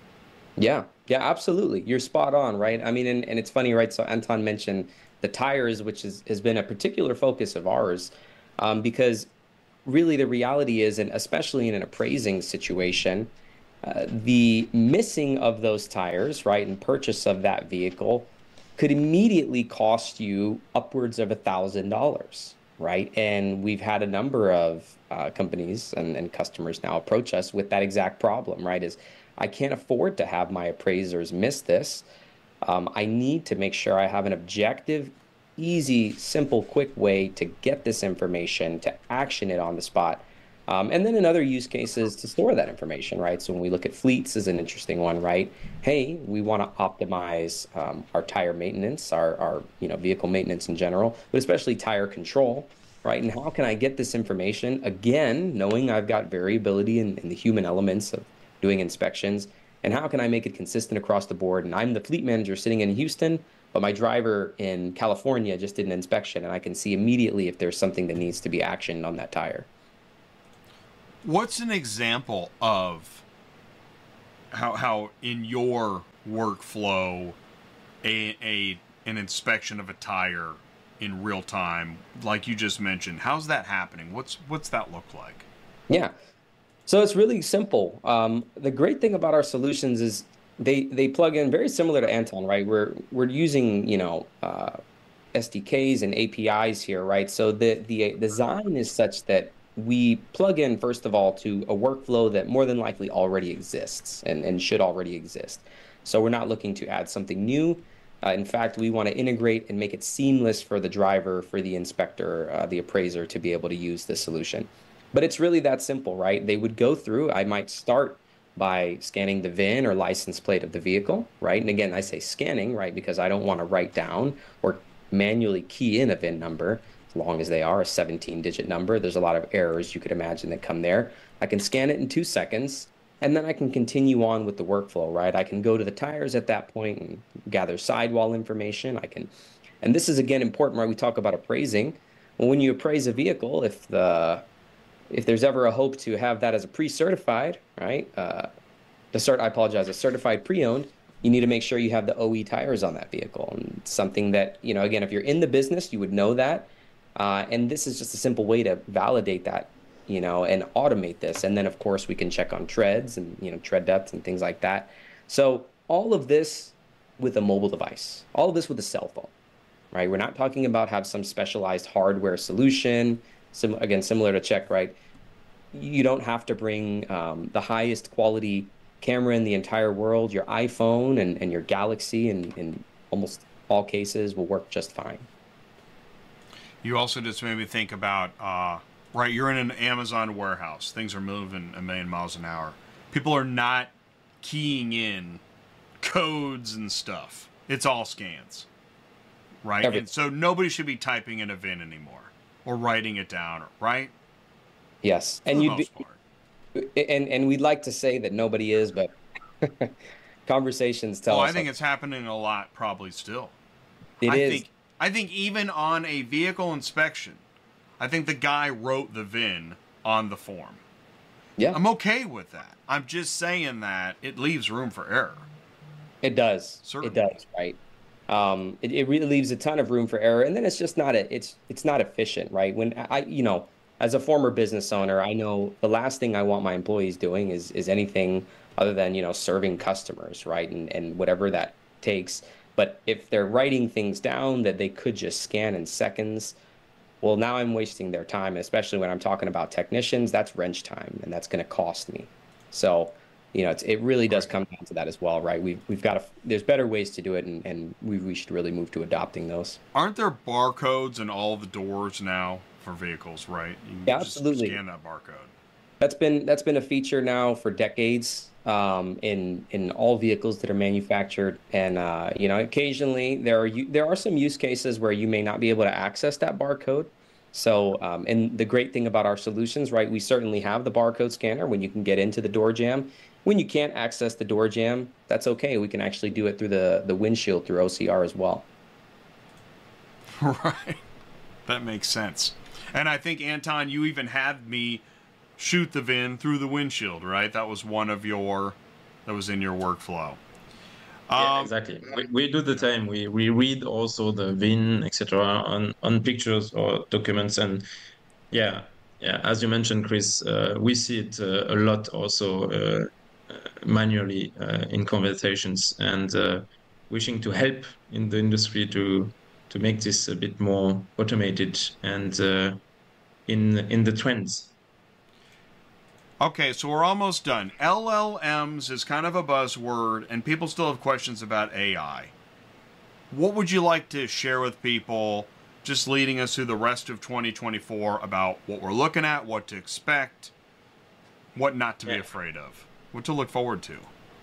Yeah, yeah, absolutely. You're spot on, right? I mean, and, and it's funny, right? So Anton mentioned the tires, which is, has been a particular focus of ours, um, because really the reality is, and especially in an appraising situation, uh, the missing of those tires, right, and purchase of that vehicle could immediately cost you upwards of a thousand dollars, right? And we've had a number of uh, companies and, and customers now approach us with that exact problem, right? Is I can't afford to have my appraisers miss this. Um, I need to make sure I have an objective, easy, simple, quick way to get this information, to action it on the spot. Um, and then another use case is to store that information, right? So when we look at fleets is an interesting one, right? Hey, we want to optimize um, our tire maintenance, our, our you know vehicle maintenance in general, but especially tire control, right? And how can I get this information? Again, knowing I've got variability in, in the human elements of doing inspections, and how can I make it consistent across the board? And I'm the fleet manager sitting in Houston, but my driver in California just did an inspection, and I can see immediately if there's something that needs to be actioned on that tire. What's an example of how how in your workflow a, a an inspection of a tire in real time, like you just mentioned, how's that happening? What's what's that look like? Yeah, so it's really simple. Um, the great thing about our solutions is they they plug in very similar to Anton, right? We're we're using you know uh, S D Ks and A P Is here, right? So the the design is such that we plug in, first of all, to a workflow that more than likely already exists and, and should already exist. So we're not looking to add something new. Uh, in fact, we want to integrate and make it seamless for the driver, for the inspector, uh, the appraiser to be able to use this solution. But it's really that simple, right? They would go through, I might start by scanning the V I N or license plate of the vehicle, right? And again, I say scanning, right? Because I don't want to write down or manually key in a V I N number. Long as they are a seventeen digit number. There's a lot of errors you could imagine that come there. I can scan it in two seconds, and then I can continue on with the workflow, right? I can go to the tires at that point and gather sidewall information. I can, and this is again important, right? We talk about appraising. Well, when you appraise a vehicle, if the if there's ever a hope to have that as a pre-certified, right? Uh, the cert, I apologize, a certified pre-owned, you need to make sure you have the O E tires on that vehicle. And something that, you know, again, if you're in the business, you would know that. Uh, and this is just a simple way to validate that, you know, and automate this. And then, of course, we can check on treads and, you know, tread depth and things like that. So all of this with a mobile device, all of this with a cell phone, right? We're not talking about have some specialized hardware solution. Sim again, similar to check, right? You don't have to bring um, the highest quality camera in the entire world. Your iPhone and, and your Galaxy in, in almost all cases will work just fine. You also just made me think about, uh, right, you're in an Amazon warehouse. Things are moving a million miles an hour. People are not keying in codes and stuff. It's all scans, right? Every and so nobody should be typing in a V I N anymore or writing it down, right? Yes. For and the you'd most be, part. and, and we'd like to say that nobody is, but conversations tell well, us. I think it's happening a lot probably still. It I is. Think, I think even on a vehicle inspection, I think the guy wrote the V I N on the form. Yeah. I'm okay with that. I'm just saying that it leaves room for error. It does. Certainly. It does, right? Um, it, it really leaves a ton of room for error, and then it's just not a, it's it's not efficient, right? When I, you know, as a former business owner, I know the last thing I want my employees doing is is anything other than, you know, serving customers, right? And and whatever that takes. But if they're writing things down that they could just scan in seconds, well, now I'm wasting their time, especially when I'm talking about technicians. That's wrench time, and that's going to cost me. So, you know, it's, it really does come down to that as well, right? We've, we've got to, there's better ways to do it, and, and we, we should really move to adopting those. Aren't there barcodes in all the doors now for vehicles, right? You can Yeah, just absolutely. scan that barcode. That's been that's been a feature now for decades um, in in all vehicles that are manufactured, and uh, you know, occasionally there are there are some use cases where you may not be able to access that barcode. So, um, and the great thing about our solutions, right? We certainly have the barcode scanner when you can get into the door jamb. When you can't access the door jamb, that's okay. We can actually do it through the the windshield through O C R as well. Right, that makes sense. And I think, Anton, you even had me shoot the V I N through the windshield, right? That was one of your, that was in your workflow. Yeah, Um, exactly. We, we do the same. We we read also the V I N, et cetera, on on pictures or documents, and yeah, yeah. As you mentioned, Chris, uh, we see it uh, a lot also uh, uh, manually uh, in conversations, and uh, wishing to help in the industry to to make this a bit more automated and uh, in in the trends. Okay, so we're almost done. L L Ms is kind of a buzzword, and people still have questions about A I. What would you like to share with people, just leading us through the rest of twenty twenty-four, about what we're looking at, what to expect, what not to be Yeah. afraid of, what to look forward to?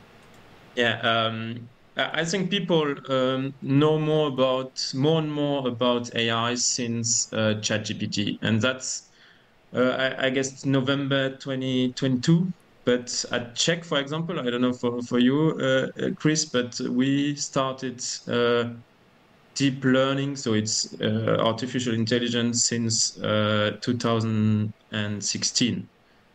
Yeah, um, I I think people um, know more about more and more about A I since uh, ChatGPT, and that's uh, I, I guess November twenty twenty-two. But at Check, for example, I don't know for for you, uh, uh, Chris, but we started uh, deep learning, so it's uh, artificial intelligence since uh, two thousand sixteen.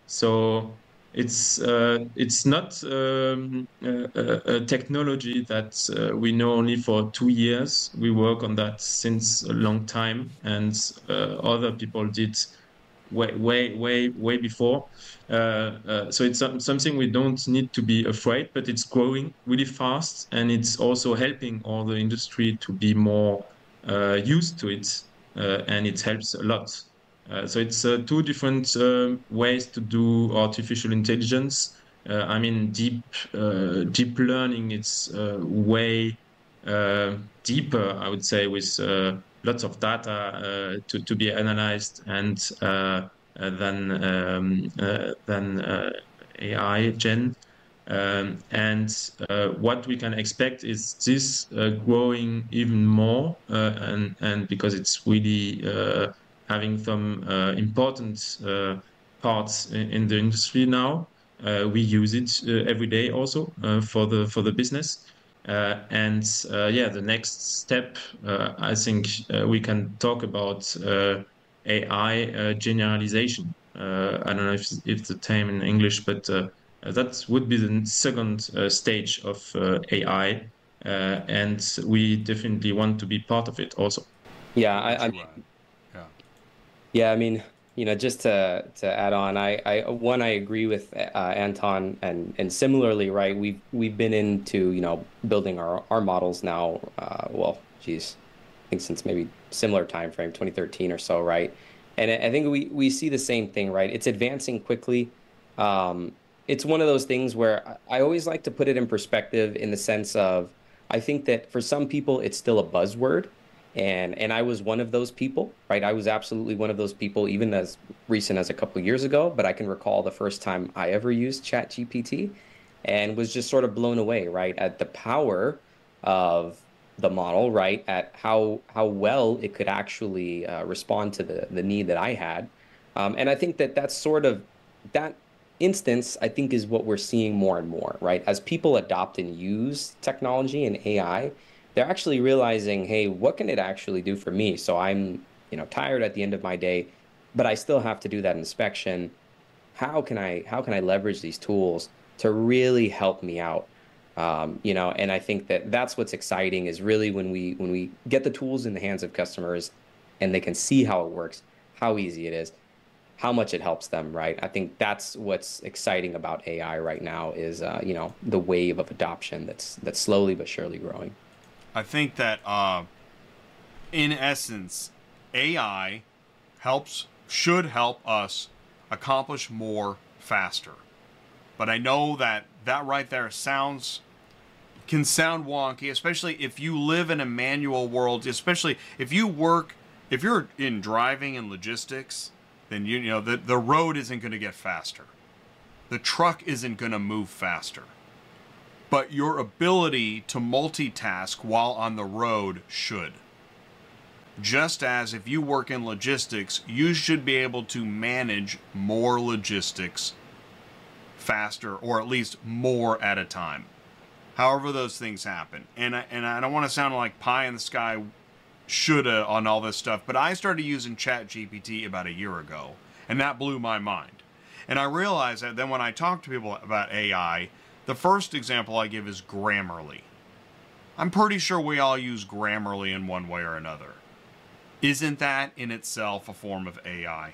So it's uh, it's not um, a, a a technology that uh, we know only for two years. We work on that since a long time, and uh, other people did way way way way before. Uh, uh, so it's some- something we don't need to be afraid, but it's growing really fast, and it's also helping all the industry to be more uh, used to it, uh, and it helps a lot. Uh, so it's uh, two different uh, ways to do artificial intelligence. Uh, I mean, deep uh, deep learning. It's uh, way uh, deeper, I would say, with uh, lots of data uh, to to be analyzed and uh, uh, than um, uh, than uh, A I gen. Um, and uh, what we can expect is this uh, growing even more, uh, and and because it's really uh, having some uh, important uh, parts in, in the industry now. Uh, we use it uh, every day also uh, for the for the business. Uh, and uh, yeah, the next step, uh, I think uh, we can talk about uh, A I uh, generalization. Uh, I don't know if if the term in English, but uh, that would be the second uh, stage of uh, A I, uh, and we definitely want to be part of it also. Yeah, I, I Too mean, bad. Yeah. yeah, I mean, you know, just to to add on, I, I one, I agree with uh, Anton, and and similarly, right? We've we've been into, you know, building our our models now. Uh, well, geez, I think since maybe similar time frame, twenty thirteen or so, right? And I I think we we see the same thing, right? It's advancing quickly. Um, it's one of those things where I I always like to put it in perspective in the sense of, I think that for some people it's still a buzzword, and and I was one of those people, right? I was absolutely one of those people, even as recent as a couple of years ago. But I can recall the first time I ever used ChatGPT, and was just sort of blown away, right, at the power of the model, right, at how how well it could actually uh, respond to the the need that I had. Um, and I think that that's sort of that instance, I think, is what we're seeing more and more, right? As people adopt and use technology and A I, they're actually realizing, hey, what can it actually do for me? So I'm, you know, tired at the end of my day, but I still have to do that inspection. How can I how can I leverage these tools to really help me out? Um, you know, and I think that that's what's exciting, is really when we when we get the tools in the hands of customers and they can see how it works, how easy it is, how much it helps them, right? I think that's what's exciting about A I right now, is uh, you know, the wave of adoption that's that's slowly but surely growing. I think that, uh, in essence, A I helps, should help us accomplish more faster. But I know that that right there sounds, can sound wonky, especially if you live in a manual world, especially if you work, if you're in driving and logistics, then you, you know, the, the road isn't going to get faster. The truck isn't going to move faster. But your ability to multitask while on the road should. Just as if you work in logistics, you should be able to manage more logistics faster, or at least more at a time. However those things happen. And I, and I don't want to sound like pie in the sky shoulda on all this stuff, but I started using ChatGPT about a year ago, and that blew my mind. And I realized that then when I talk to people about A I, the first example I give is Grammarly. I'm pretty sure we all use Grammarly in one way or another. Isn't that in itself a form of A I?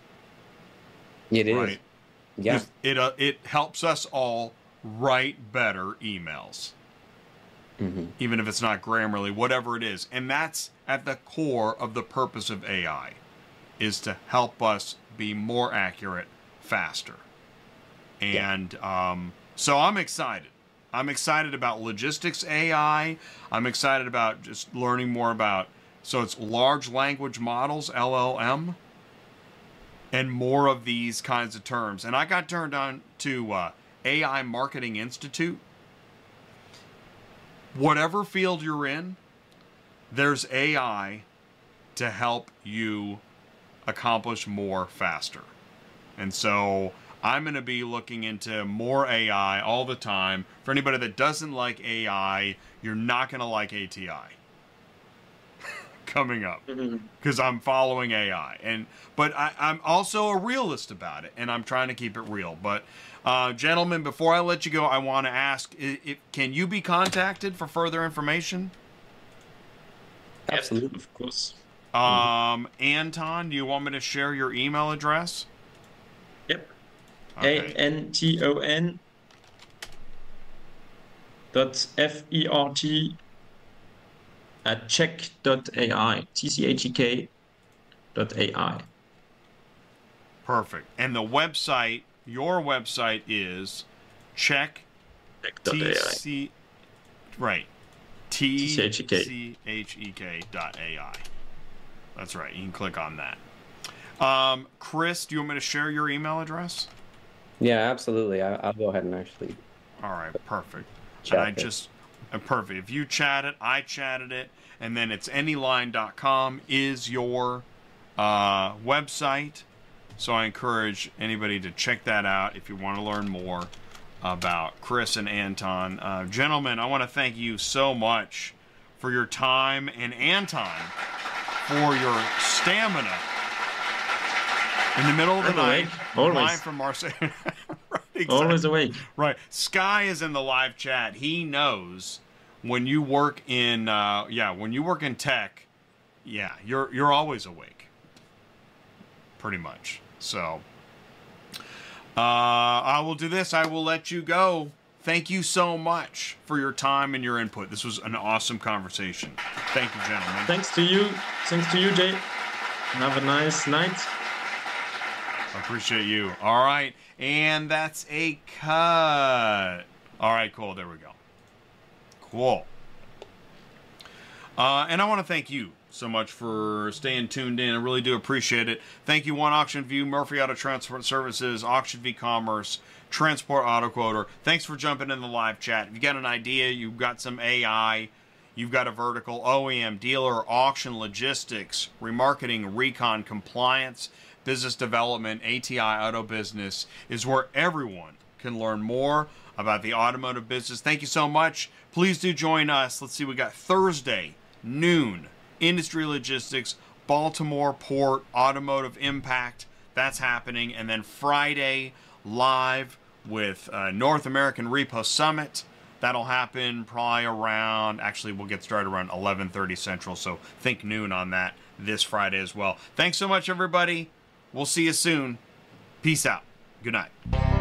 It is. Right? Yeah. Just- It, uh, it helps us all write better emails. Mm-hmm. Even if it's not Grammarly, whatever it is. And that's at the core of the purpose of A I, is to help us be more accurate faster. And yeah. um, so I'm excited. I'm excited about logistics A I. I'm excited about just learning more about, so it's large language models, L L M, and more of these kinds of terms. And I got turned on to uh, A I Marketing Institute. Whatever field you're in, there's A I to help you accomplish more faster. And so I'm going to be looking into more A I all the time. For anybody that doesn't like A I, you're not going to like A T I coming up, because I'm following A I. And but I, I'm also a realist about it, and I'm trying to keep it real. But uh, gentlemen, before I let you go, I want to ask: if, if, can you be contacted for further information? Absolutely, of course. Um, Anton, do you want me to share your email address? Yep. Okay. A N T O N dot F E R T at check dot A I. T C H E K dot A I. Perfect. And the website, your website is check. Check.ai. T C, right. T C H E K dot A I. That's right. You can click on that. Um, Chris, do you want me to share your email address? Yeah, absolutely. I, I'll go ahead and actually. All right, perfect. Chat and I it. just, uh, perfect. If you chat it, I chatted it, and then it's anyline dot com is your uh, website. So I encourage anybody to check that out if you want to learn more about Chris and Anton. Uh, gentlemen, I want to thank you so much for your time, and Anton for your stamina in the middle of the I'm night. awake. Always. Live from Marseille. Right, exactly. Always awake. Right. Sky is in the live chat. He knows when you work in, uh, yeah, when you work in tech, yeah, you're you're always awake. Pretty much. So, uh, I will do this. I will let you go. Thank you so much for your time and your input. This was an awesome conversation. Thank you, gentlemen. Thanks to you. Thanks to you, Jay. Have a nice night. I appreciate you. All right. And that's a cut. All right, cool. There we go. Cool. Uh, and I want to thank you so much for staying tuned in. I really do appreciate it. Thank you, One Auction View, Murphy Auto Transport Services, Auction V Commerce, Transport Auto Quoter. Thanks for jumping in the live chat. If you got an idea, you've got some A I, you've got a vertical, O E M, dealer, auction, logistics, remarketing, recon, compliance, business development, A T I Auto Business is where everyone can learn more about the automotive business. Thank you so much. Please do join us. Let's see, we got Thursday, noon, Industry Logistics, Baltimore Port, Automotive Impact. That's happening. And then Friday, live with uh, North American Repo Summit. That'll happen probably around, actually we'll get started around eleven thirty Central, so think noon on that this Friday as well. Thanks so much, everybody. We'll see you soon. Peace out. Good night.